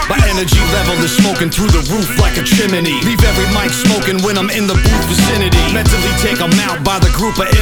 My energy level is smoking through the roof like a chimney. Leave every mic smoking when I'm in the booth vicinity. Mentally take 'em out by the group of